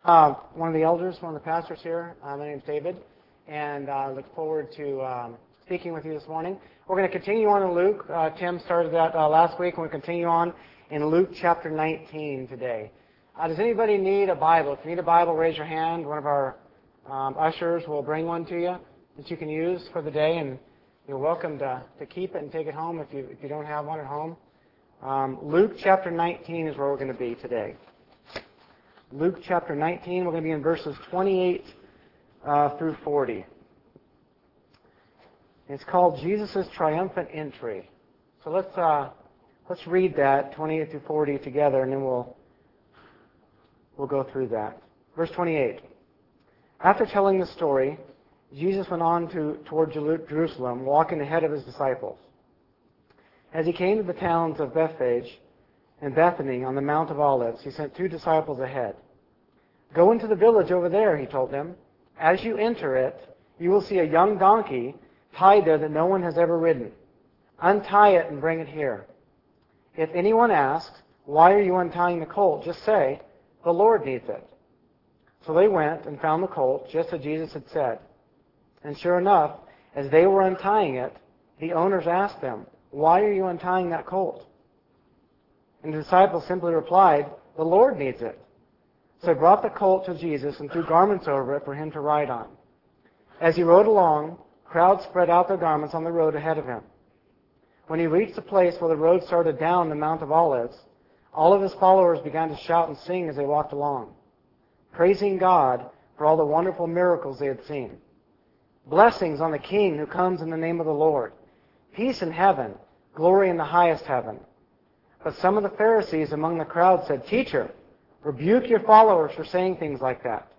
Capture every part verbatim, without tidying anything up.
Uh, one of the elders, one of the pastors here. Uh, my name's David, and I uh, look forward to um, speaking with you this morning. We're going to continue on in Luke. Uh, Tim started that uh, last week, and we'll continue on in Luke chapter nineteen today. Uh, does anybody need a Bible? If you need a Bible, raise your hand. One of our um, ushers will bring one to you that you can use for the day, and you're welcome to, to keep it and take it home if you, if you don't have one at home. Um, Luke chapter nineteen is where we're going to be today. Luke chapter nineteen, we're going to be in verses twenty-eight uh, through forty. It's called Jesus' Triumphant Entry. So let's uh, let's read that twenty-eight through forty together, and then we'll we'll go through that. Verse twenty-eight. After telling the story, Jesus went on to toward Jerusalem, walking ahead of his disciples. As he came to the towns of Bethphage and Bethany on the Mount of Olives, he sent two disciples ahead. Go into the village over there, he told them. As you enter it, you will see a young donkey tied there that no one has ever ridden. Untie it and bring it here. If anyone asks, why are you untying the colt? Just say, the Lord needs it. So they went and found the colt, just as Jesus had said. And sure enough, as they were untying it, the owners asked them, why are you untying that colt? And the disciples simply replied, the Lord needs it. So they brought the colt to Jesus and threw garments over it for him to ride on. As he rode along, crowds spread out their garments on the road ahead of him. When he reached the place where the road started down the Mount of Olives, all of his followers began to shout and sing as they walked along, praising God for all the wonderful miracles they had seen. Blessings on the King who comes in the name of the Lord. Peace in heaven, glory in the highest heaven. But some of the Pharisees among the crowd said, Teacher, rebuke your followers for saying things like that.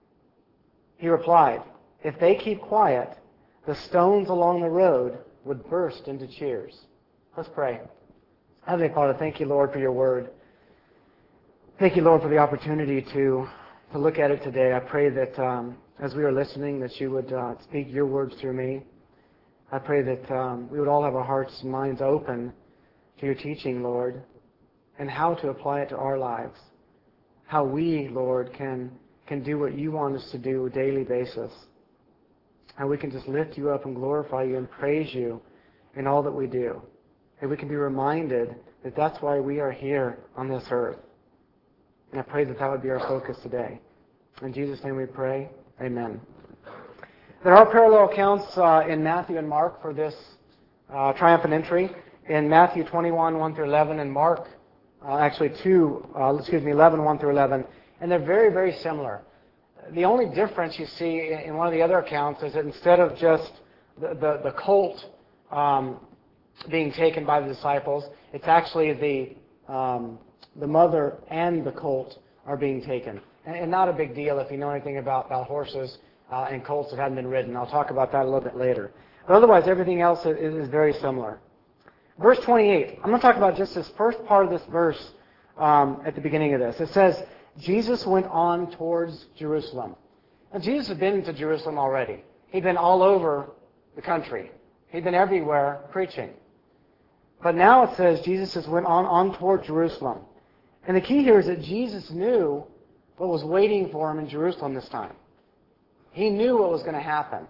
He replied, if they keep quiet, the stones along the road would burst into cheers. Let's pray. Heavenly Father, thank you, Lord, for your word. Thank you, Lord, for the opportunity to, to look at it today. I pray that um, as we are listening, that you would uh, speak your words through me. I pray that um, we would all have our hearts and minds open to your teaching, Lord, and how to apply it to our lives. How we, Lord, can, can do what you want us to do on a daily basis. How we can just lift you up and glorify you and praise you in all that we do. And we can be reminded that that's why we are here on this earth. And I pray that that would be our focus today. In Jesus' name we pray. Amen. There are parallel accounts uh, in Matthew and Mark for this uh, triumphant entry. In Matthew twenty-one, one through eleven, and Mark, uh, actually two, uh, excuse me, eleven, one through eleven. And they're very, very similar. The only difference you see in one of the other accounts is that instead of just the, the, the colt um, being taken by the disciples, it's actually the, um, the mother and the colt are being taken. And, and not a big deal if you know anything about, about horses uh, and colts that haven't been ridden. I'll talk about that a little bit later. But otherwise, everything else is, is very similar. Verse twenty-eight, I'm going to talk about just this first part of this verse um, at the beginning of this. It says, Jesus went on towards Jerusalem. Now, Jesus had been to Jerusalem already. He'd been all over the country. He'd been everywhere preaching. But now it says Jesus just went on, on toward Jerusalem. And the key here is that Jesus knew what was waiting for him in Jerusalem this time. He knew what was going to happen.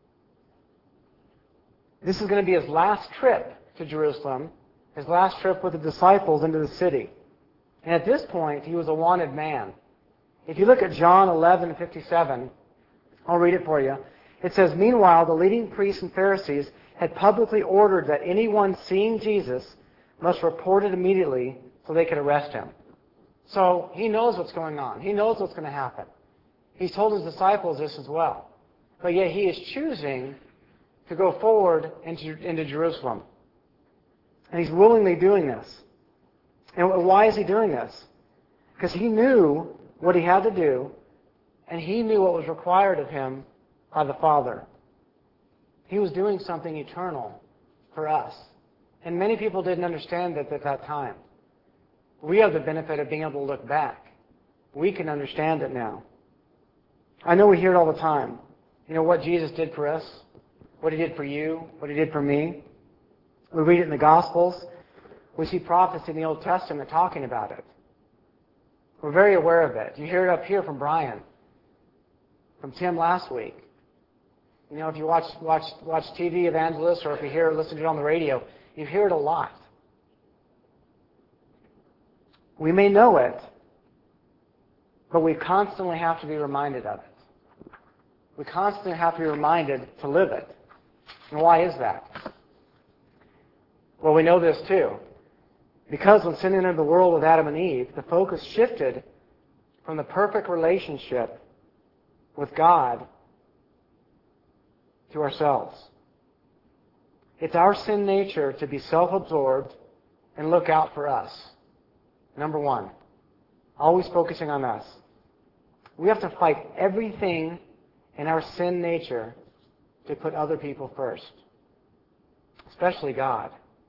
This is going to be his last trip to Jerusalem, his last trip with the disciples into the city. And at this point, he was a wanted man. If you look at John eleven fifty-seven, I'll read it for you. It says, meanwhile, the leading priests and Pharisees had publicly ordered that anyone seeing Jesus must report it immediately so they could arrest him. So he knows what's going on. He knows what's going to happen. He's told his disciples this as well. But yet he is choosing to go forward into, into Jerusalem. And he's willingly doing this. And why is he doing this? Because he knew what he had to do, and he knew what was required of him by the Father. He was doing something eternal for us. And many people didn't understand it at that time. We have the benefit of being able to look back. We can understand it now. I know we hear it all the time. You know, what Jesus did for us, what he did for you, what he did for me. We read it in the Gospels. We see prophets in the Old Testament talking about it. We're very aware of it. You hear it up here from Brian, from Tim last week. You know, if you watch watch watch T V evangelists, or if you hear listen to it on the radio, you hear it a lot. We may know it, but we constantly have to be reminded of it. We constantly have to be reminded to live it. And why is that? Well, we know this too. Because when sin entered the world with Adam and Eve, the focus shifted from the perfect relationship with God to ourselves. It's our sin nature to be self-absorbed and look out for us. Number one, always focusing on us. We have to fight everything in our sin nature to put other people first, especially God.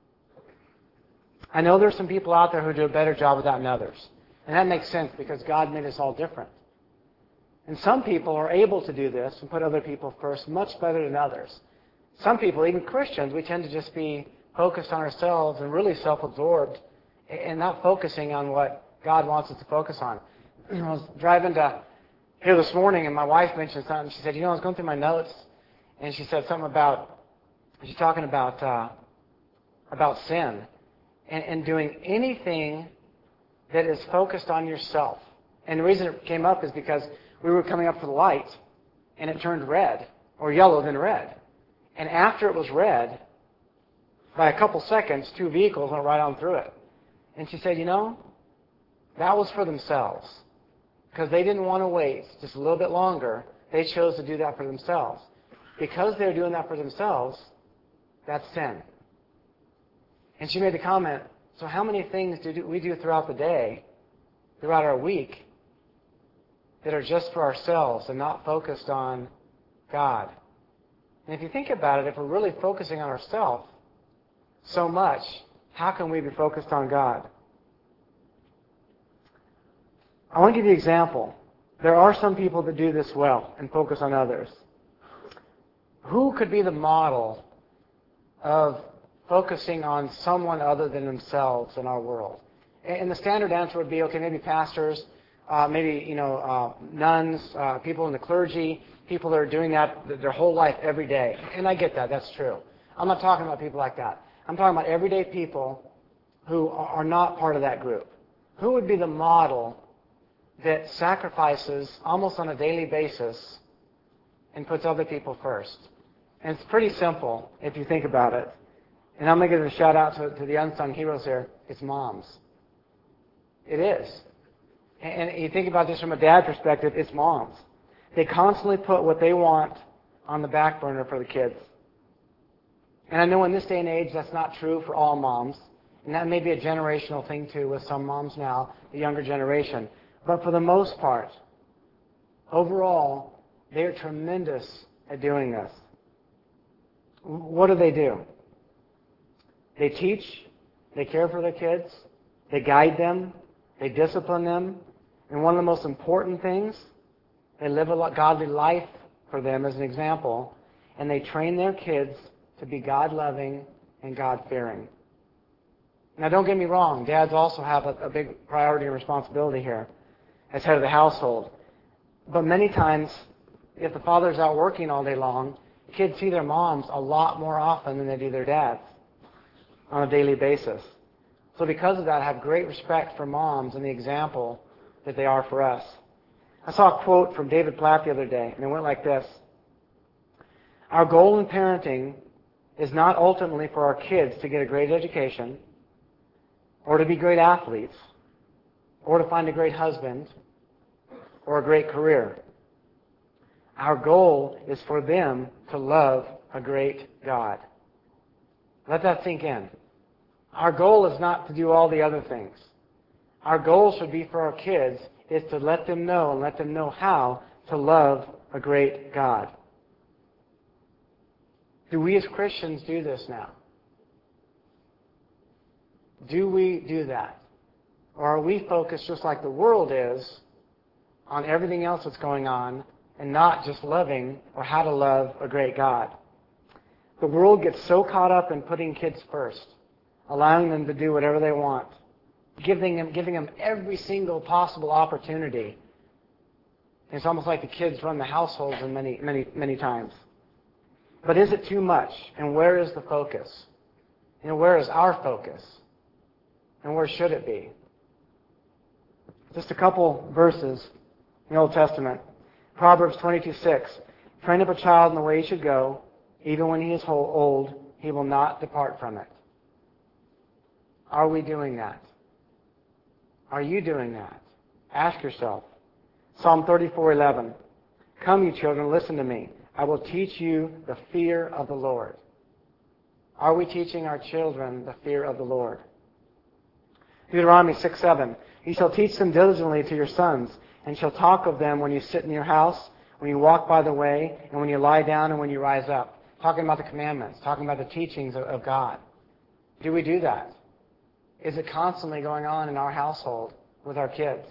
I know there's some people out there who do a better job of that than others. And that makes sense because God made us all different. And some people are able to do this and put other people first much better than others. Some people, even Christians, we tend to just be focused on ourselves and really self-absorbed and not focusing on what God wants us to focus on. I was driving to here this morning and my wife mentioned something. She said, you know, I was going through my notes and she said something about, she's talking about, uh, about sin and, and doing anything that is focused on yourself. And the reason it came up is because we were coming up to the light, and it turned red, or yellow, then red. And after it was red, by a couple seconds, two vehicles went right on through it. And she said, you know, that was for themselves. Because they didn't want to wait just a little bit longer. They chose to do that for themselves. Because they're doing that for themselves, that's sin. And she made the comment, so how many things do we do throughout the day, throughout our week, that are just for ourselves and not focused on God? And if you think about it, if we're really focusing on ourselves so much, how can we be focused on God? I want to give you an example. There are some people that do this well and focus on others. Who could be the model of focusing on someone other than themselves in our world? And the standard answer would be, okay, maybe pastors, uh, maybe, you know, uh, nuns, uh, people in the clergy, people that are doing that their whole life every day. And I get that. That's true. I'm not talking about people like that. I'm talking about everyday people who are not part of that group. Who would be the model that sacrifices almost on a daily basis and puts other people first? And it's pretty simple if you think about it. And I'm going to give a shout out to, to the unsung heroes here. It's moms. It is. And, and you think about this from a dad perspective, it's moms. They constantly put what they want on the back burner for the kids. And I know in this day and age that's not true for all moms. And that may be a generational thing too with some moms now, the younger generation. But for the most part, overall, they are tremendous at doing this. What do they do? They teach, they care for their kids, they guide them, they discipline them, and one of the most important things, they live a godly life for them as an example, and they train their kids to be God-loving and God-fearing. Now, don't get me wrong, dads also have a, a big priority and responsibility here as head of the household. But many times, if the father's out working all day long, kids see their moms a lot more often than they do their dads on a daily basis. So because of that, I have great respect for moms and the example that they are for us. I saw a quote from David Platt the other day, and it went like this. Our goal in parenting is not ultimately for our kids to get a great education or to be great athletes or to find a great husband or a great career. Our goal is for them to love a great God. Let that sink in. Our goal is not to do all the other things. Our goal should be for our kids is to let them know and let them know how to love a great God. Do we as Christians do this now? Do we do that? Or are we focused just like the world is on everything else that's going on and not just loving or how to love a great God? The world gets so caught up in putting kids first, allowing them to do whatever they want, giving them, giving them every single possible opportunity. It's almost like the kids run the households in many, many, many times. But is it too much? And where is the focus? You know, where is our focus? And where should it be? Just a couple verses in the Old Testament. Proverbs twenty-two six. Train up a child in the way he should go. Even when he is old, he will not depart from it. Are we doing that? Are you doing that? Ask yourself. Psalm thirty-four eleven. Come, you children, listen to me. I will teach you the fear of the Lord. Are we teaching our children the fear of the Lord? Deuteronomy six seven. You shall teach them diligently to your sons, and shall talk of them when you sit in your house, when you walk by the way, and when you lie down and when you rise up. Talking about the commandments, talking about the teachings of, of God. Do we do that? Is it constantly going on in our household with our kids?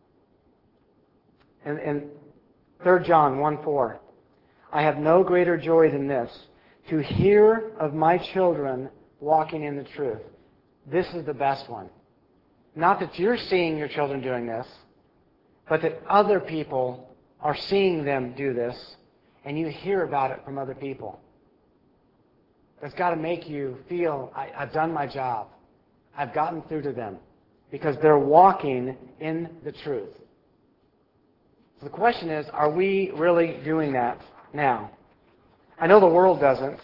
In, in Third John one four, I have no greater joy than this, to hear of my children walking in the truth. This is the best one. Not that you're seeing your children doing this, but that other people are seeing them do this, and you hear about it from other people. That's got to make you feel, I, I've done my job. I've gotten through to them, because they're walking in the truth. So the question is, are we really doing that now? I know the world doesn't.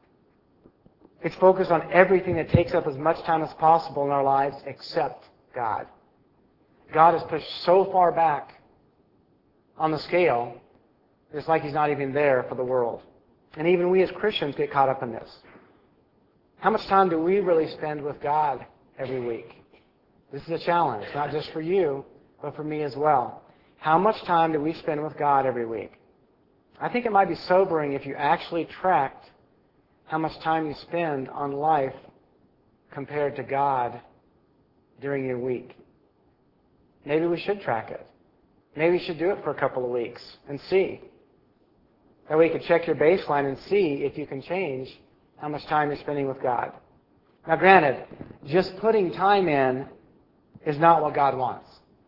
It's focused on everything that takes up as much time as possible in our lives except God. God is pushed so far back on the scale, it's like He's not even there for the world. And even we as Christians get caught up in this. How much time do we really spend with God every week? This is a challenge, not just for you, but for me as well. How much time do we spend with God every week? I think it might be sobering if you actually tracked how much time you spend on life compared to God during your week. Maybe we should track it. Maybe you should do it for a couple of weeks and see. That way you can check your baseline and see if you can change how much time you're spending with God. Now granted, just putting time in is not what God wants.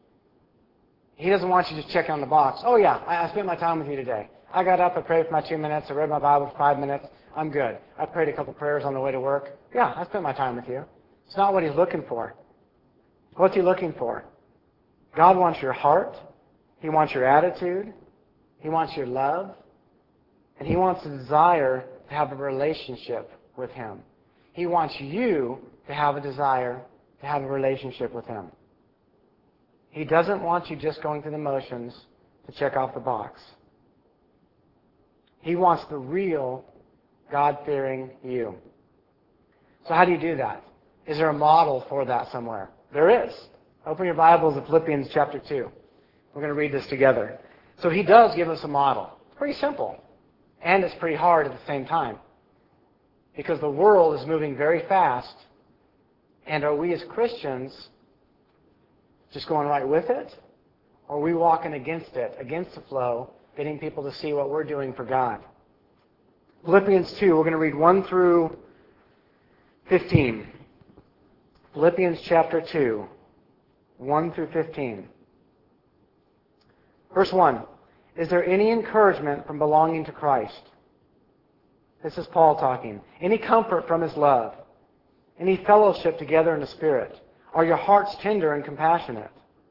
He doesn't want you to check on the box. Oh yeah, I spent my time with you today. I got up, I prayed for my two minutes, I read my Bible for five minutes, I'm good. I prayed a couple prayers on the way to work. Yeah, I spent my time with you. It's not what He's looking for. What's He looking for? God wants your heart. He wants your attitude. He wants your love. And He wants a desire to have a relationship with Him. He wants you to have a desire to have a relationship with Him. He doesn't want you just going through the motions to check off the box. He wants the real God-fearing you. So how do you do that? Is there a model for that somewhere? There is. Open your Bibles to Philippians chapter two. We're going to read this together. So He does give us a model. It's pretty simple. And it's pretty hard at the same time. Because the world is moving very fast. And are we as Christians just going right with it? Or are we walking against it, against the flow, getting people to see what we're doing for God? Philippians two, we're going to read one through fifteen. Philippians chapter two, one through fifteen. Verse one. Is there any encouragement from belonging to Christ? This is Paul talking. Any comfort from His love? Any fellowship together in the Spirit? Are your hearts tender and compassionate?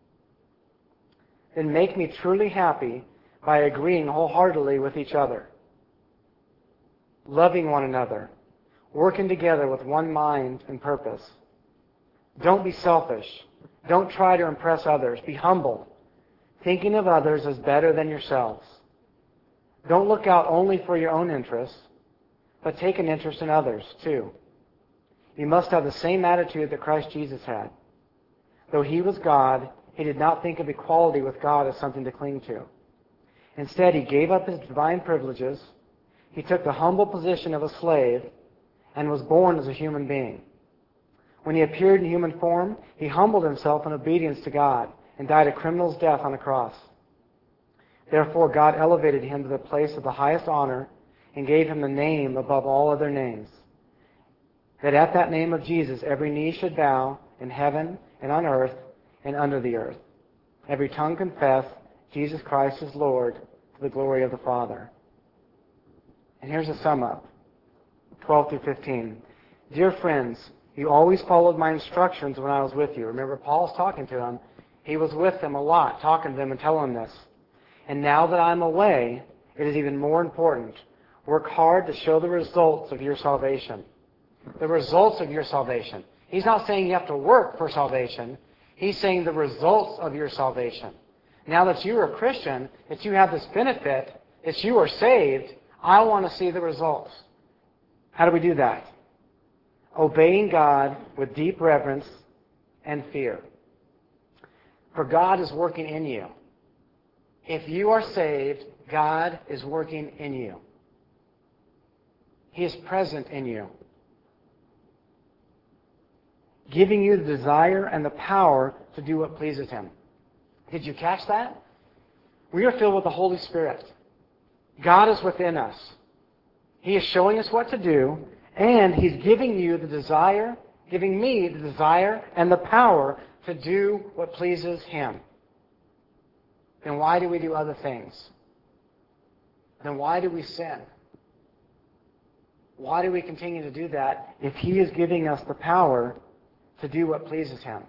Then make me truly happy by agreeing wholeheartedly with each other, loving one another, working together with one mind and purpose. Don't be selfish. Don't try to impress others. Be humble, thinking of others as better than yourselves. Don't look out only for your own interests, but take an interest in others too. You must have the same attitude that Christ Jesus had. Though He was God, He did not think of equality with God as something to cling to. Instead, He gave up His divine privileges. He took the humble position of a slave and was born as a human being. When He appeared in human form, He humbled Himself in obedience to God and died a criminal's death on the cross. Therefore, God elevated Him to the place of the highest honor and gave Him the name above all other names, that at that name of Jesus every knee should bow in heaven and on earth and under the earth. Every tongue confess Jesus Christ is Lord to the glory of the Father. And here's a sum up, twelve through fifteen. Dear friends, you always followed my instructions when I was with you. Remember, Paul's talking to them. He was with them a lot, talking to them and telling them this. And now that I'm away, it is even more important. Work hard to show the results of your salvation. The results of your salvation. He's not saying you have to work for salvation. He's saying the results of your salvation. Now that you are a Christian, that you have this benefit, that you are saved, I want to see the results. How do we do that? Obeying God with deep reverence and fear. For God is working in you. If you are saved, God is working in you. He is present in you, giving you the desire and the power to do what pleases Him. Did you catch that? We are filled with the Holy Spirit. God is within us. He is showing us what to do, and He's giving you the desire, giving me the desire and the power to do what pleases Him. Then why do we do other things? Then why do we sin? Why do we continue to do that if He is giving us the power to do what pleases Him?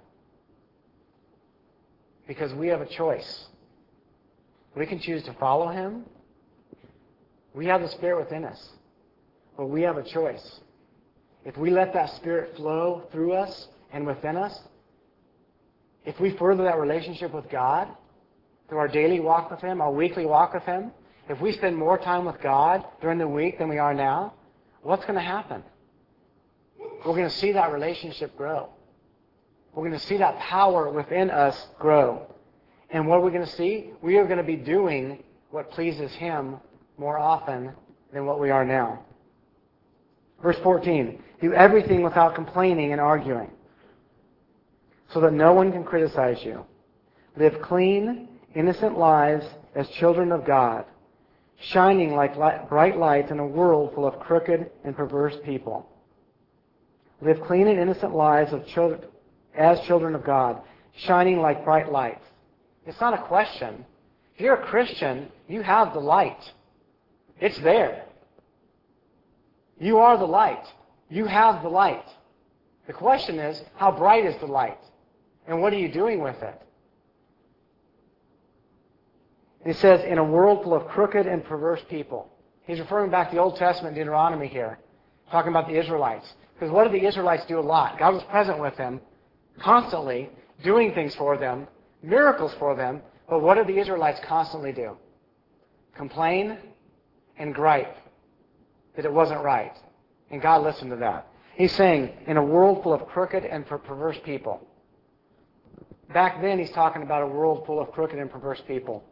Because we have a choice. We can choose to follow Him. We have the Spirit within us. But we have a choice. If we let that Spirit flow through us and within us, if we further that relationship with God through our daily walk with Him, our weekly walk with Him, if we spend more time with God during the week than we are now, what's going to happen? We're going to see that relationship grow. We're going to see that power within us grow. And what are we going to see? We are going to be doing what pleases Him more often than what we are now. Verse fourteen, do everything without complaining and arguing, so that no one can criticize you. Live clean, innocent lives as children of God, shining like light, bright lights in a world full of crooked and perverse people. Live clean and innocent lives of children, as children of God, shining like bright lights. It's not a question. If you're a Christian, you have the light. It's there. You are the light. You have the light. The question is, how bright is the light? And what are you doing with it? He says, in a world full of crooked and perverse people. He's referring back to the Old Testament, Deuteronomy here, talking about the Israelites. Because what did the Israelites do a lot? God was present with them, constantly, doing things for them, miracles for them. But what did the Israelites constantly do? Complain and gripe that it wasn't right. And God listened to that. He's saying, in a world full of crooked and perverse people. Back then, he's talking about a world full of crooked and perverse people.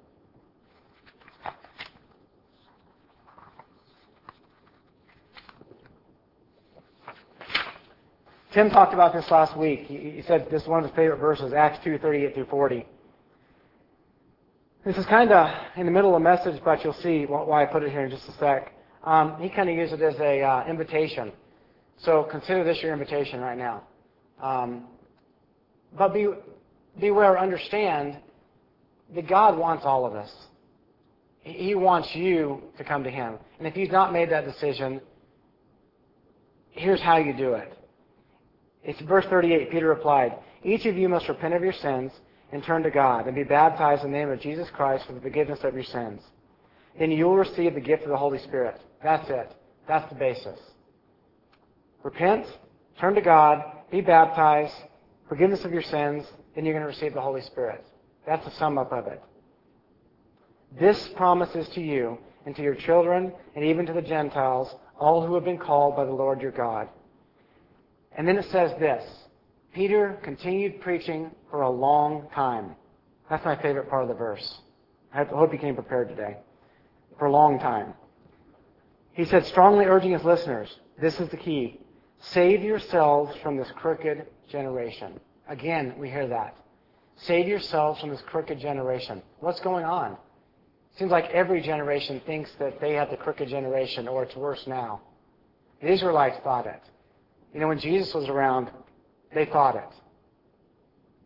Tim talked about this last week. He, he said this is one of his favorite verses, Acts two, thirty-eight through forty. This is kind of in the middle of the message, but you'll see why I put it here in just a sec. Um, he kind of used it as a uh, invitation. So consider this your invitation right now. Um, but be, beware, understand that God wants all of us. He wants you to come to Him. And if you've not made that decision, here's how you do it. It's verse thirty-eight. Peter replied, each of you must repent of your sins and turn to God and be baptized in the name of Jesus Christ for the forgiveness of your sins. Then you will receive the gift of the Holy Spirit. That's it. That's the basis. Repent, turn to God, be baptized, forgiveness of your sins, then you're going to receive the Holy Spirit. That's the sum up of it. This promise is to you and to your children and even to the Gentiles, all who have been called by the Lord your God. And then it says this, Peter continued preaching for a long time. That's my favorite part of the verse. I hope you came prepared today. For a long time. He said, strongly urging his listeners, this is the key, save yourselves from this crooked generation. Again, we hear that. Save yourselves from this crooked generation. What's going on? Seems like every generation thinks that they have the crooked generation, or it's worse now. The Israelites thought it. You know, when Jesus was around, they thought it.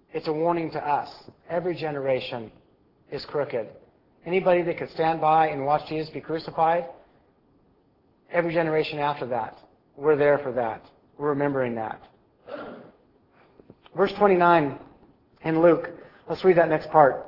it's a warning to us. Every generation is crooked. Anybody that could stand by and watch Jesus be crucified, every generation after that, we're there for that. We're remembering that. Verse twenty-nine in Luke. Let's read that next part.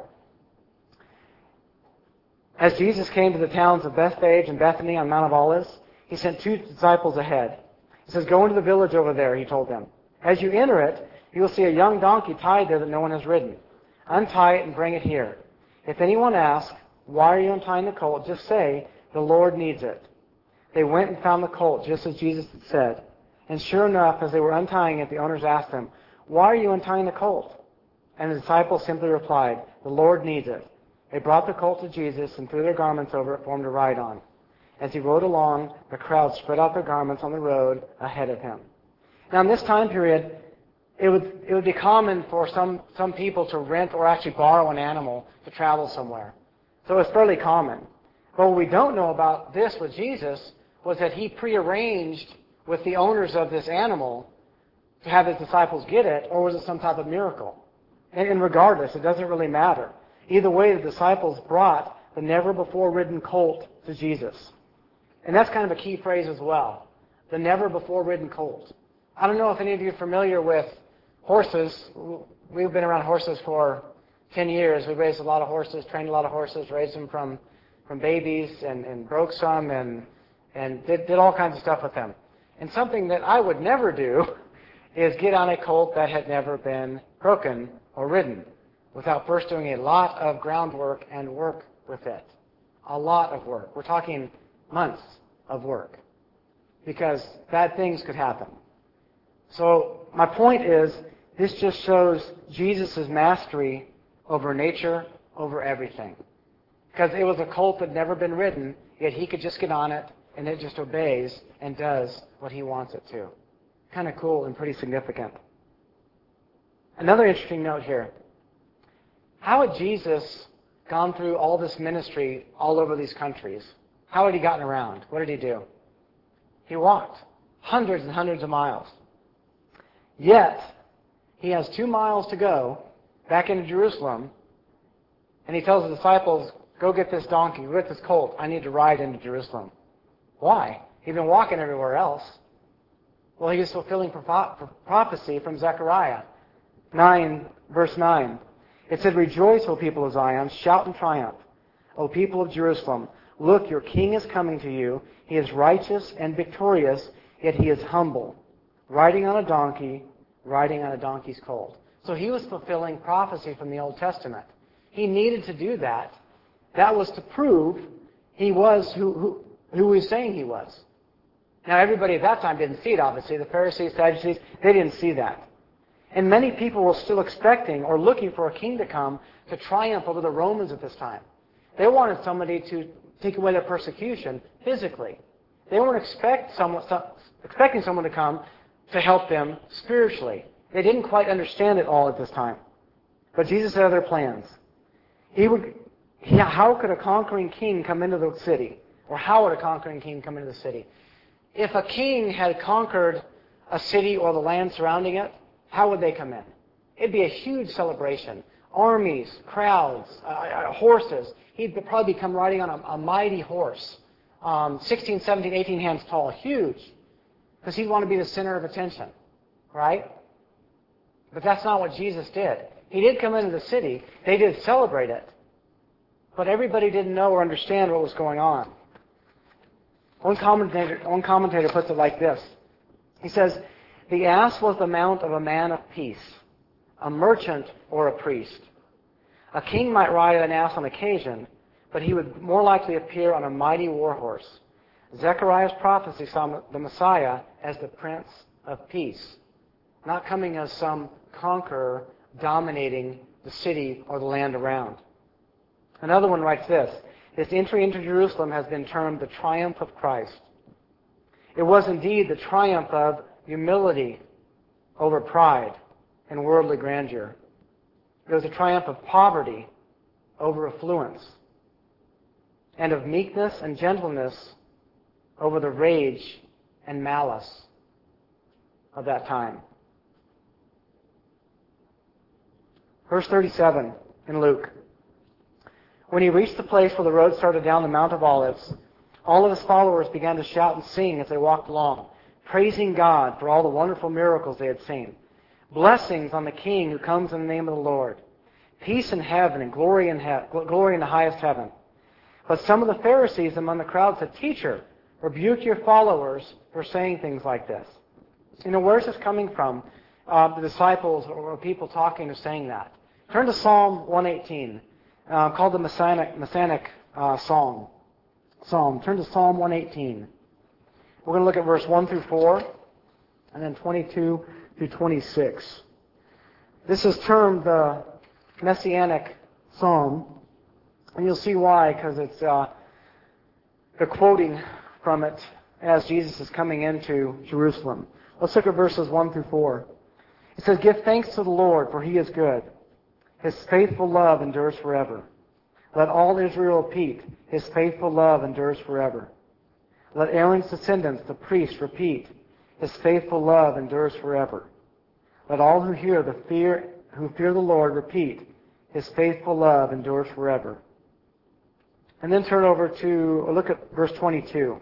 As Jesus came to the towns of Bethphage and Bethany on Mount of Olives, he sent two disciples ahead. He says, "Go into the village over there," he told them. "As you enter it, you will see a young donkey tied there that no one has ridden. Untie it and bring it here. If anyone asks, 'Why are you untying the colt?' just say, 'The Lord needs it.'" They went and found the colt, just as Jesus had said. And sure enough, as they were untying it, the owners asked them, "Why are you untying the colt?" And the disciples simply replied, "The Lord needs it." They brought the colt to Jesus and threw their garments over it for him to ride on. As he rode along, the crowd spread out their garments on the road ahead of him. Now, in this time period, it would it would be common for some, some people to rent or actually borrow an animal to travel somewhere. So it's fairly common. But what we don't know about this with Jesus was that he prearranged with the owners of this animal to have his disciples get it, or was it some type of miracle? And, and regardless, it doesn't really matter. Either way, the disciples brought the never-before-ridden colt to Jesus. And that's kind of a key phrase as well, the never-before-ridden colt. I don't know if any of you are familiar with horses. We've been around horses for ten years. We've raised a lot of horses, trained a lot of horses, raised them from, from babies and, and broke some and, and did, did all kinds of stuff with them. And something that I would never do is get on a colt that had never been broken or ridden without first doing a lot of groundwork and work with it. A lot of work. We're talking months of work because bad things could happen. So my point is, this just shows Jesus' mastery over nature, over everything. Because it was a colt that had never been ridden, yet he could just get on it and it just obeys and does what he wants it to. Kind of cool and pretty significant. Another interesting note here. How had Jesus gone through all this ministry all over these countries? How had he gotten around? What did he do? He walked hundreds and hundreds of miles. Yet, he has two miles to go back into Jerusalem, and he tells the disciples, "Go get this donkey, go get this colt. I need to ride into Jerusalem." Why? He'd been walking everywhere else. Well, he was fulfilling prophecy from Zechariah nine, verse nine. It said, "Rejoice, O people of Zion, shout in triumph, O people of Jerusalem. Look, your king is coming to you. He is righteous and victorious, yet he is humble, riding on a donkey, riding on a donkey's colt." So he was fulfilling prophecy from the Old Testament. He needed to do that. That was to prove he was who, who, who he was saying he was. Now, everybody at that time didn't see it, obviously. The Pharisees, Sadducees, they didn't see that. And many people were still expecting or looking for a king to come to triumph over the Romans at this time. They wanted somebody to take away their persecution physically. They weren't expect someone, expecting someone to come to help them spiritually. They didn't quite understand it all at this time. But Jesus had other plans. He would, he, how could a conquering king come into the city? Or how would a conquering king come into the city? If a king had conquered a city or the land surrounding it, how would they come in? It'd be a huge celebration. Armies, crowds, uh, horses. He'd probably come riding on a, a mighty horse, um, sixteen, seventeen, eighteen hands tall, huge, because he'd want to be the center of attention, right? But that's not what Jesus did. He did come into the city. They did celebrate it. But everybody didn't know or understand what was going on. One commentator, one commentator puts it like this. He says, "The ass was the mount of a man of peace, a merchant or a priest. A king might ride an ass on occasion, but he would more likely appear on a mighty war horse. Zechariah's prophecy saw the Messiah as the Prince of Peace, not coming as some conqueror dominating the city or the land around." Another one writes this, "This entry into Jerusalem has been termed the triumph of Christ. It was indeed the triumph of humility over pride and worldly grandeur. It was a triumph of poverty over affluence, and of meekness and gentleness over the rage and malice of that time." Verse thirty-seven in Luke. When he reached the place where the road started down the Mount of Olives, all of his followers began to shout and sing as they walked along, praising God for all the wonderful miracles they had seen. Blessings on the King who comes in the name of the Lord. Peace in heaven and glory in, he- glory in the highest heaven. But some of the Pharisees among the crowd said, Teacher, rebuke your followers for saying things like this. You know, where's this coming from? Uh, the disciples or people talking or saying that. Turn to Psalm one eighteen, uh, called the Messianic, Messianic uh, Psalm. Psalm. Turn to Psalm one eighteen. We're going to look at verse one through four, and then twenty-two through twenty-six. This is termed the Messianic Psalm, and you'll see why, because it's uh, the quoting from it as Jesus is coming into Jerusalem. Let's look at verses one through four. It says, Give thanks to the Lord, for He is good. His faithful love endures forever. Let all Israel repeat, His faithful love endures forever. Let Aaron's descendants, the priests, repeat, His faithful love endures forever. Let all who hear the fear, who fear the Lord repeat, His faithful love endures forever. And then turn over to, look at verse twenty-two.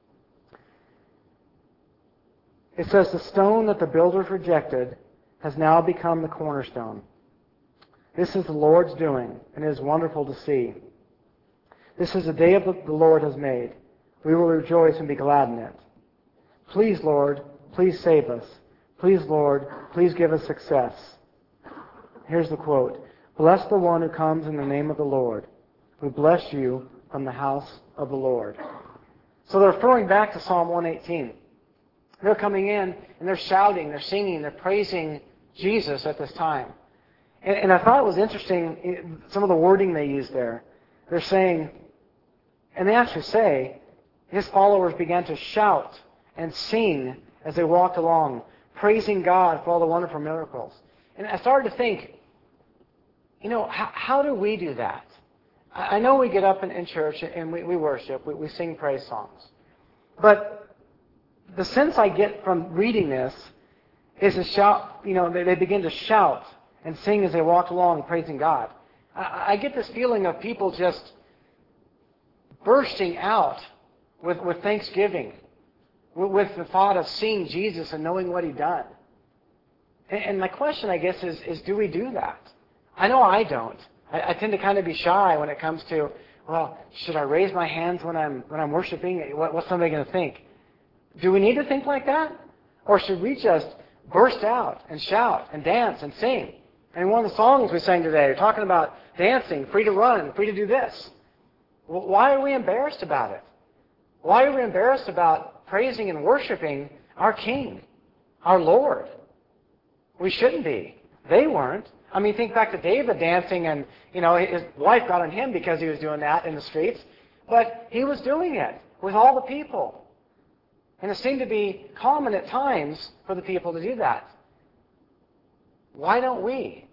It says, The stone that the builders rejected has now become the cornerstone. This is the Lord's doing, and it is wonderful to see. This is the day of the Lord has made. We will rejoice and be glad in it. Please, Lord, please save us. Please, Lord, please give us success. Here's the quote. Bless the one who comes in the name of the Lord. We bless you from the house of the Lord. So they're referring back to Psalm one eighteen. They're coming in and they're shouting, they're singing, they're praising Jesus at this time. And, and I thought it was interesting, some of the wording they use there. They're saying, and they actually say, His followers began to shout and sing as they walked along, praising God for all the wonderful miracles. And I started to think, you know, how, how do we do that? I know we get up in, in church and we, we worship, we, we sing praise songs. But the sense I get from reading this is to shout, you know, they, they begin to shout and sing as they walk along praising God. I, I get this feeling of people just bursting out with, with thanksgiving, with, with the thought of seeing Jesus and knowing what He'd done. And, and my question, I guess, is, is do we do that? I know I don't. I, I tend to kind of be shy when it comes to, well, should I raise my hands when I'm when I'm worshiping? What, what's somebody going to think? Do we need to think like that? Or should we just burst out and shout and dance and sing? And one of the songs we sang today, we're talking about dancing, free to run, free to do this. Well, why are we embarrassed about it? Why are we embarrassed about praising and worshiping our King, our Lord? We shouldn't be. They weren't. I mean, think back to David dancing, and, you know, his wife got on him because he was doing that in the streets. But he was doing it with all the people. And it seemed to be common at times for the people to do that. Why don't we?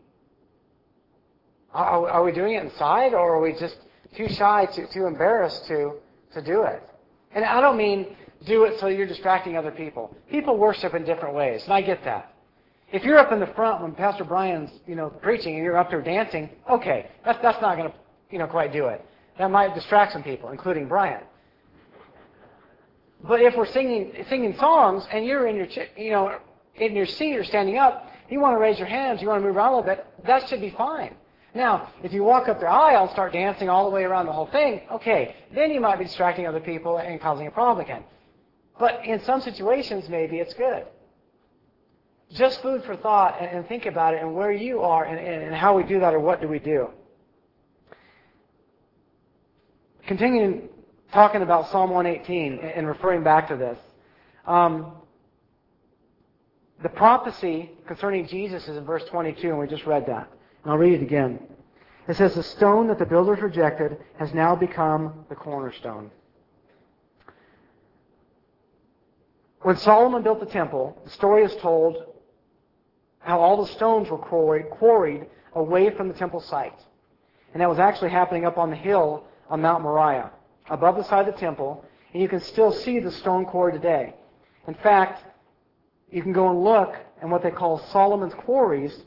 Are, are we doing it inside, or are we just too shy, too, too embarrassed to, to do it? And I don't mean do it so you're distracting other people. People worship in different ways, and I get that. If you're up in the front when Pastor Brian's, you know, preaching and you're up there dancing, okay, that's that's not going to, you know, quite do it. That might distract some people, including Brian. But if we're singing singing songs and you're in your, you know, in your seat or standing up, you want to raise your hands, you want to move around a little bit, that should be fine. Now, if you walk up the aisle and start dancing all the way around the whole thing, okay, then you might be distracting other people and causing a problem again. But in some situations, maybe it's good. Just food for thought, and, and think about it and where you are and, and how we do that, or what do we do. Continuing talking about Psalm one eighteen and referring back to this. Um, the prophecy concerning Jesus is in verse twenty-two, and we just read that. And I'll read it again. It says, The stone that the builders rejected has now become the cornerstone. When Solomon built the temple, the story is told how all the stones were quarried, quarried away from the temple site. And that was actually happening up on the hill on Mount Moriah, above the side of the temple, and you can still see the stone quarry today. In fact, you can go and look at what they call Solomon's quarries,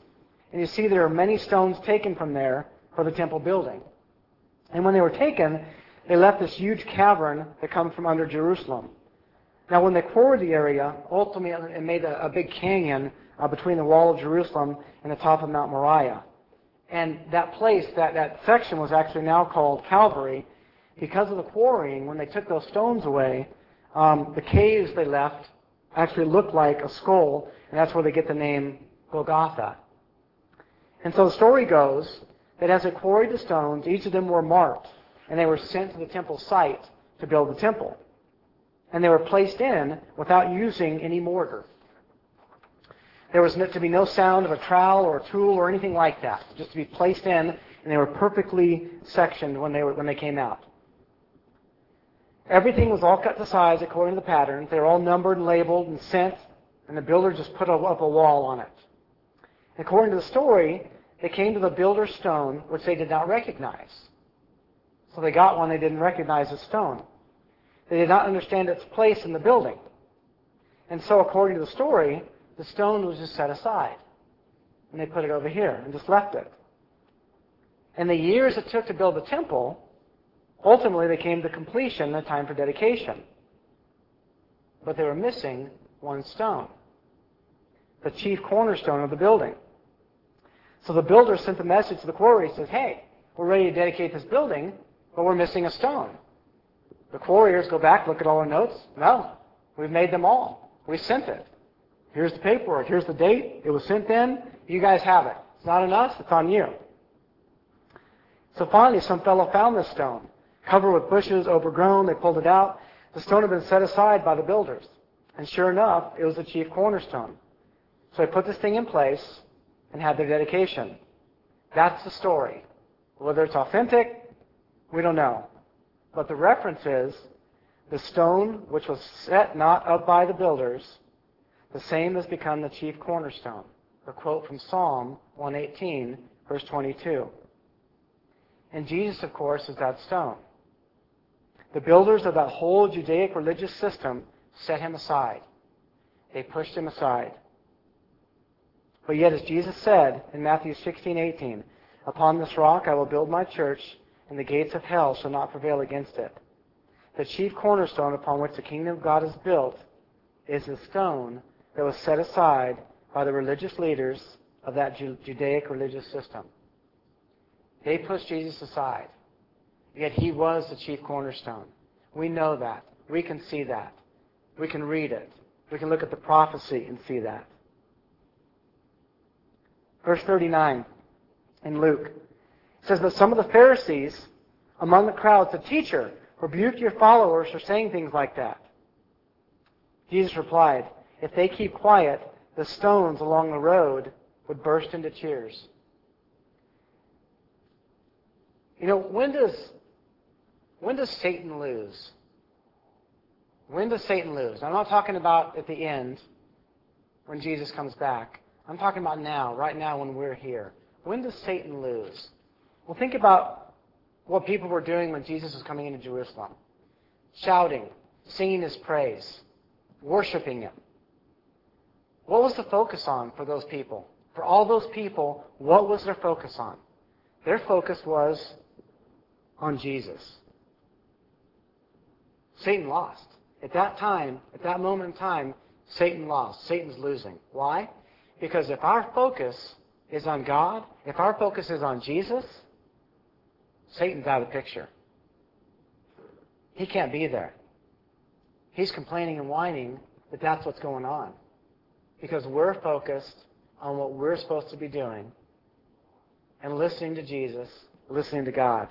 And you see there are many stones taken from there for the temple building. And when they were taken, they left this huge cavern that comes from under Jerusalem. Now, when they quarried the area, ultimately it made a, a big canyon uh, between the wall of Jerusalem and the top of Mount Moriah. And that place, that, that section was actually now called Calvary because of the quarrying. When they took those stones away, um, the caves they left actually looked like a skull, and that's where they get the name Golgotha. And so the story goes that as they quarried the stones, each of them were marked, and they were sent to the temple site to build the temple. And they were placed in without using any mortar. There was to be no sound of a trowel or a tool or anything like that. Just to be placed in, and they were perfectly sectioned when they were when they came out. Everything was all cut to size according to the patterns. They were all numbered and labeled and sent, and the builder just put up a wall on it. According to the story, they came to the builder's stone, which they did not recognize. So they got one they didn't recognize as stone. They did not understand its place in the building. And so according to the story, the stone was just set aside. And they put it over here and just left it. And the years it took to build the temple, ultimately they came to completion, the time for dedication. But they were missing one stone, the chief cornerstone of the building. So the builder sent the message to the quarry. He says, hey, we're ready to dedicate this building, but we're missing a stone. The quarriers go back, look at all the notes. No, we've made them all. We sent it. Here's the paperwork. Here's the date. It was sent in. You guys have it. It's not on us. It's on you. So finally, some fellow found this stone, covered with bushes, overgrown. They pulled it out. The stone had been set aside by the builders. And sure enough, it was the chief cornerstone. So they put this thing in place and had their dedication. That's the story. Whether it's authentic, we don't know. But the reference is the stone which was set not up by the builders, the same has become the chief cornerstone. A quote from Psalm one eighteen, verse twenty-two. And Jesus, of course, is that stone. The builders of that whole Judaic religious system set him aside. They pushed him aside. But yet, as Jesus said in Matthew sixteen eighteen, upon this rock I will build my church, and the gates of hell shall not prevail against it. The chief cornerstone upon which the kingdom of God is built is the stone that was set aside by the religious leaders of that Judaic religious system. They pushed Jesus aside, yet he was the chief cornerstone. We know that. We can see that. We can read it. We can look at the prophecy and see that. Verse thirty-nine in Luke. It says, but some of the Pharisees among the crowd said, Teacher, rebuke your followers for saying things like that. Jesus replied, if they keep quiet, the stones along the road would burst into cheers. You know, when does, when does Satan lose? When does Satan lose? I'm not talking about at the end when Jesus comes back. I'm talking about now, right now when we're here. When does Satan lose? Well, think about what people were doing when Jesus was coming into Jerusalem. Shouting, singing his praise, worshiping him. What was the focus on for those people? For all those people, what was their focus on? Their focus was on Jesus. Satan lost. At that time, at that moment in time, Satan lost. Satan's losing. Why? Because if our focus is on God, if our focus is on Jesus, Satan's out of the picture. He can't be there. He's complaining and whining that that's what's going on. Because we're focused on what we're supposed to be doing and listening to Jesus, listening to God.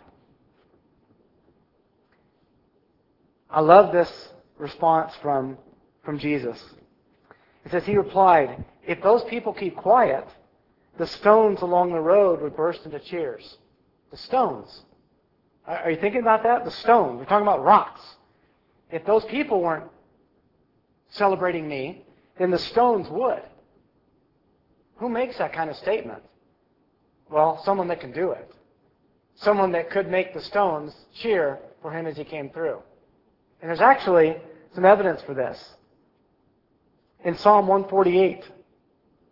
I love this response from, from Jesus. It says, he replied, if those people keep quiet, the stones along the road would burst into cheers. The stones. Are you thinking about that? The stones. We're talking about rocks. If those people weren't celebrating me, then the stones would. Who makes that kind of statement? Well, someone that can do it. Someone that could make the stones cheer for him as he came through. And there's actually some evidence for this. In Psalm one forty-eight,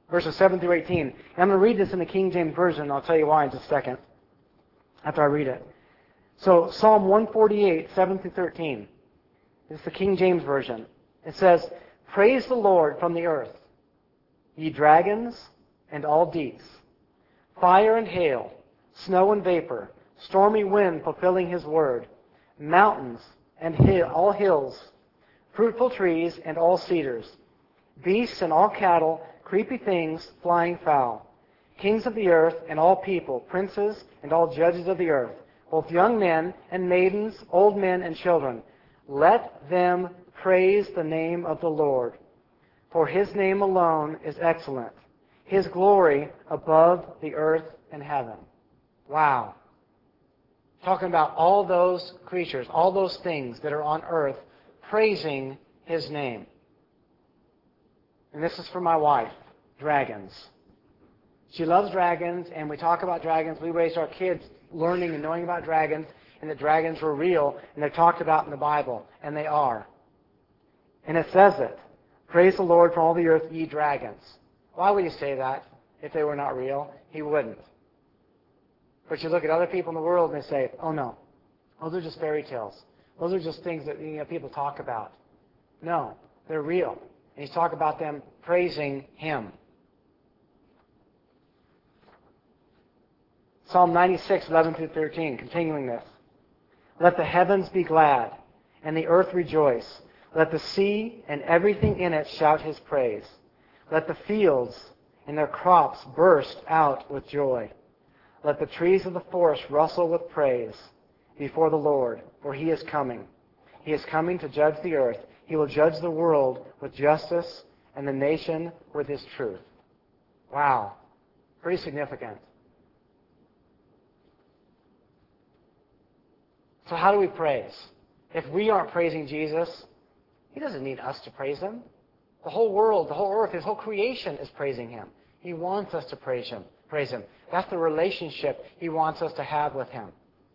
verses seven through eighteen. And I'm going to read this in the King James Version, and I'll tell you why in just a second after I read it. So Psalm one forty-eight, seven through thirteen. It's the King James Version. It says, "Praise the Lord from the earth, ye dragons and all deeps, fire and hail, snow and vapor, stormy wind fulfilling his word, mountains and hill, all hills, fruitful trees and all cedars, beasts and all cattle, creepy things, flying fowl, kings of the earth and all people, princes and all judges of the earth, both young men and maidens, old men and children. Let them praise the name of the Lord, for his name alone is excellent, his glory above the earth and heaven." Wow. Talking about all those creatures, all those things that are on earth, praising his name. And this is for my wife, dragons. She loves dragons, and we talk about dragons. We raised our kids learning and knowing about dragons, and that dragons were real, and they're talked about in the Bible, and they are. And it says it. "Praise the Lord from all the earth, ye dragons." Why would he say that if they were not real? He wouldn't. But you look at other people in the world and they say, "Oh no, those are just fairy tales. Those are just things that, you know, people talk about." No, they're real. And he's talking about them praising him. Psalm ninety-six, eleven through thirteen, continuing this. "Let the heavens be glad, and the earth rejoice. Let the sea and everything in it shout his praise. Let the fields and their crops burst out with joy. Let the trees of the forest rustle with praise before the Lord, for he is coming. He is coming to judge the earth. He will judge the world with justice and the nation with his truth." Wow. Pretty significant. So how do we praise? If we aren't praising Jesus, he doesn't need us to praise him. The whole world, the whole earth, his whole creation is praising him. He wants us to praise him. Praise him. That's the relationship he wants us to have with him.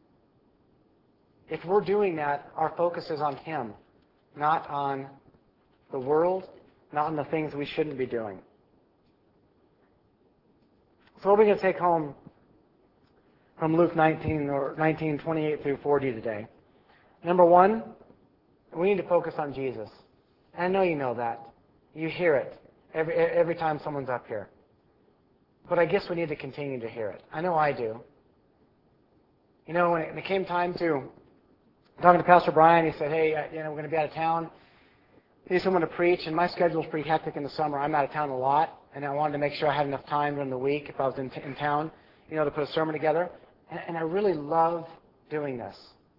If we're doing that, our focus is on him, not on the world, not on the things we shouldn't be doing. So what are we going to take home from Luke nineteen, or nineteen, twenty-eight through forty today? Number one, we need to focus on Jesus. And I know you know that. You hear it every every time someone's up here. But I guess we need to continue to hear it. I know I do. You know, when it came time to talking to Pastor Brian, he said, "Hey, you know, we're going to be out of town. I need someone to preach." And my schedule's pretty hectic in the summer. I'm out of town a lot, and I wanted to make sure I had enough time during the week if I was in, t- in town, you know, to put a sermon together. And, and I really love doing this.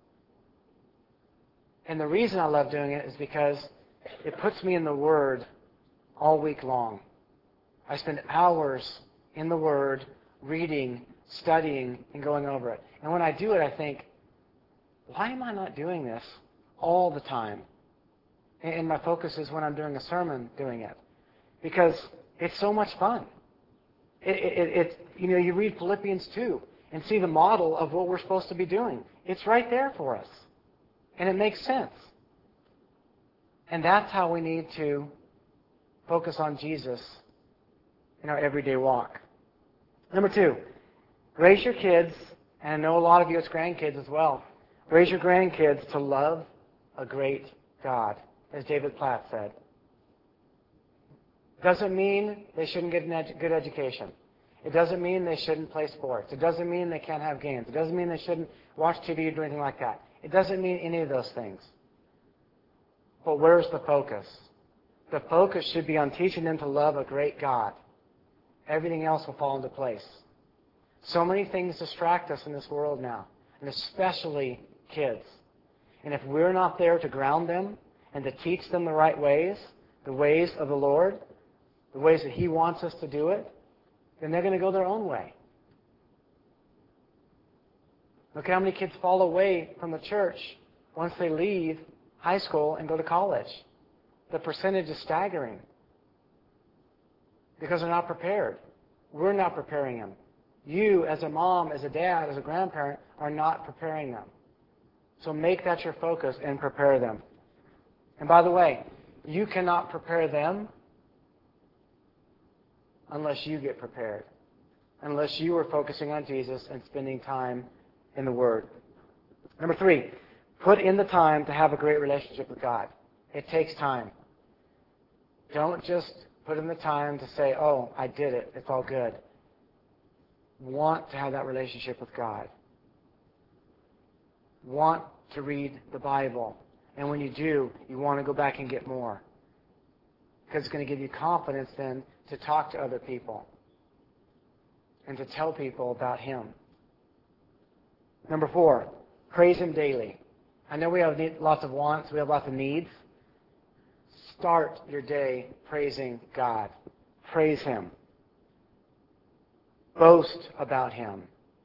And the reason I love doing it is because it puts me in the Word all week long. I spend hours in the Word, reading, studying, and going over it. And when I do it, I think, why am I not doing this all the time? And my focus is when I'm doing a sermon, doing it. Because it's so much fun. It, it, it, you know, you read Philippians two and see the model of what we're supposed to be doing. It's right there for us. And it makes sense. And that's how we need to focus on Jesus in our everyday walk. Number two, raise your kids, and I know a lot of you it's grandkids as well, raise your grandkids to love a great God, as David Platt said. Doesn't mean they shouldn't get a ed- good education. It doesn't mean they shouldn't play sports. It doesn't mean they can't have games. It doesn't mean they shouldn't watch T V or do anything like that. It doesn't mean any of those things. But where's the focus? The focus should be on teaching them to love a great God. Everything else will fall into place. So many things distract us in this world now, and especially kids. And if we're not there to ground them and to teach them the right ways, the ways of the Lord, the ways that He wants us to do it, then they're going to go their own way. Look at how many kids fall away from the church once they leave high school and go to college. The percentage is staggering because they're not prepared. We're not preparing them. You, as a mom, as a dad, as a grandparent, are not preparing them. So make that your focus and prepare them. And by the way, you cannot prepare them unless you get prepared, unless you are focusing on Jesus and spending time in the Word. Number three, put in the time to have a great relationship with God. It takes time. Don't just put in the time to say, oh, I did it. It's all good. Want to have that relationship with God. Want to read the Bible. And when you do, you want to go back and get more. Because it's going to give you confidence then to talk to other people and to tell people about Him. Number four, praise Him daily. I know we have lots of wants, we have lots of needs. Start your day praising God. Praise Him. Boast about Him.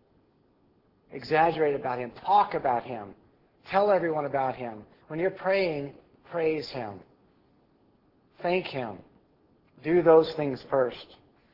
Exaggerate about Him. Talk about Him. Tell everyone about Him. When you're praying, praise Him. Thank Him. Do those things first.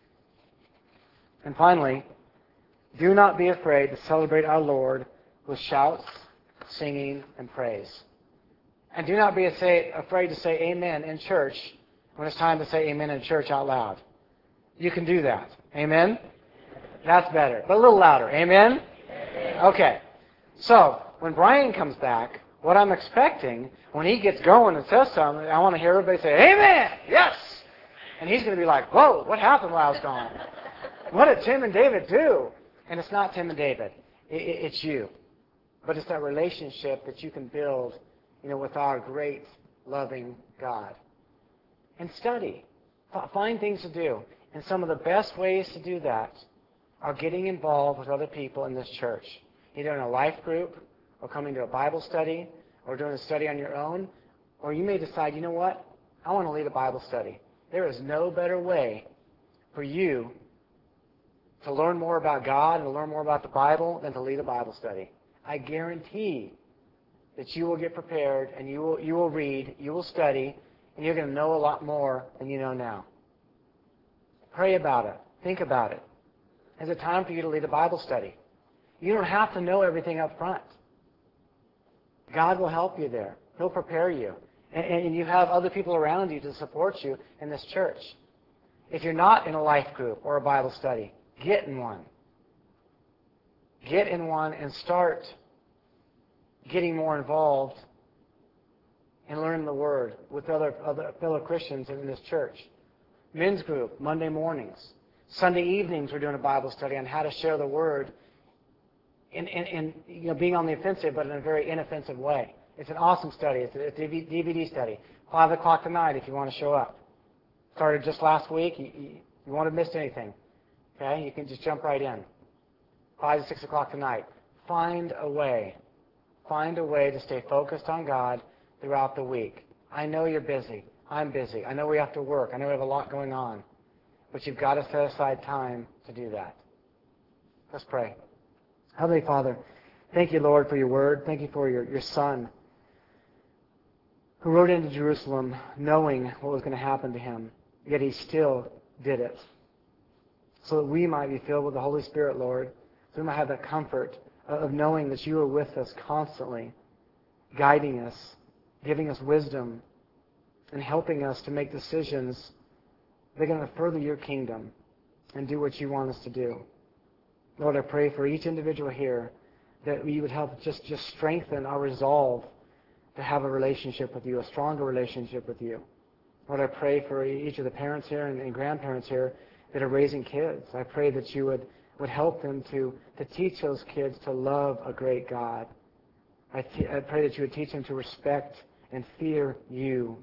And finally, do not be afraid to celebrate our Lord with shouts, singing, and praise. And do not be afraid to say amen in church when it's time to say amen in church out loud. You can do that. Amen? That's better. But a little louder. Amen? Okay. So, when Brian comes back, what I'm expecting, when he gets going and says something, I want to hear everybody say, amen! Yes! And he's going to be like, whoa, what happened while I was gone? What did Tim and David do? And it's not Tim and David. It's you. But it's that relationship that you can build, you know, with our great, loving God. And study. Find things to do. And some of the best ways to do that are getting involved with other people in this church. Either in a life group, or coming to a Bible study, or doing a study on your own. Or you may decide, you know what? I want to lead a Bible study. There is no better way for you to learn more about God and to learn more about the Bible than to lead a Bible study. I guarantee that you will get prepared and you will, you will read, you will study, and you're going to know a lot more than you know now. Pray about it. Think about it. Is it time for you to lead a Bible study? You don't have to know everything up front. God will help you there. He'll prepare you. And, and you have other people around you to support you in this church. If you're not in a life group or a Bible study, get in one. Get in one and start getting more involved and learning the Word with other, other fellow Christians in this church. Men's group, Monday mornings. Sunday evenings, we're doing a Bible study on how to share the Word in, in, in you know, being on the offensive, but in a very inoffensive way. It's an awesome study. It's a, it's a D V D study. Five o'clock tonight if you want to show up. Started just last week. You, you, you won't have missed anything. Okay? You can just jump right in. Five to six o'clock tonight. Find a way. Find a way to stay focused on God throughout the week. I know you're busy. I'm busy. I know we have to work. I know we have a lot going on. But you've got to set aside time to do that. Let's pray. Heavenly Father, thank you, Lord, for your word. Thank you for your, your Son who rode into Jerusalem knowing what was going to happen to him, yet he still did it. So that we might be filled with the Holy Spirit, Lord, so we might have that comfort of knowing that you are with us constantly, guiding us, giving us wisdom, and helping us to make decisions that are going to further your kingdom and do what you want us to do. Lord, I pray for each individual here that you would help just, just strengthen our resolve to have a relationship with you, a stronger relationship with you. Lord, I pray for each of the parents here and, and grandparents here that are raising kids. I pray that you would, would help them to, to teach those kids to love a great God. I, t- I pray that you would teach them to respect and fear you.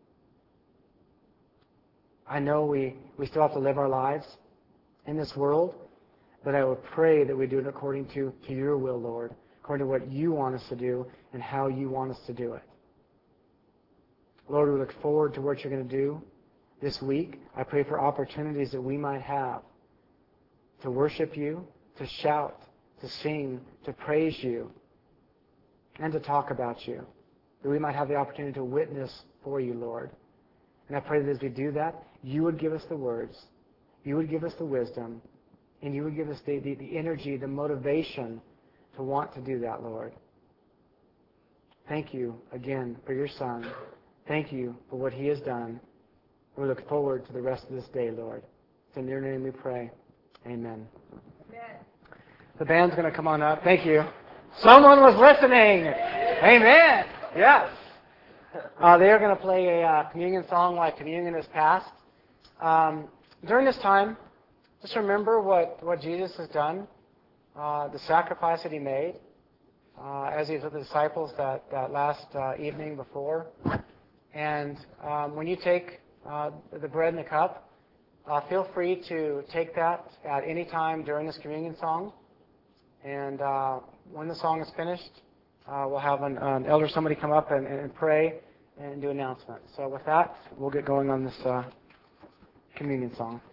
I know we, we still have to live our lives in this world, but I would pray that we do it according to, to your will, Lord, according to what you want us to do and how you want us to do it. Lord, we look forward to what you're going to do this week. I pray for opportunities that we might have to worship you, to shout, to sing, to praise you, and to talk about you. That we might have the opportunity to witness for you, Lord. And I pray that as we do that, you would give us the words, you would give us the wisdom, and you would give us the, the, the energy, the motivation to want to do that, Lord. Thank you again for your Son. Thank you for what he has done. We look forward to the rest of this day, Lord. It's in your name we pray. Amen. Amen. The band's going to come on up. Thank you. Someone was listening. Amen. Yes. Uh, they are going to play a uh, communion song like communion is passed. Um, during this time, just remember what, what Jesus has done, uh, the sacrifice that he made uh, as he was with the disciples that, that last uh, evening before. And um, when you take uh, the bread and the cup, uh, feel free to take that at any time during this communion song. And uh, when the song is finished, uh, we'll have an, an elder, somebody come up and, and pray and do announcements. So with that, we'll get going on this uh, communion song.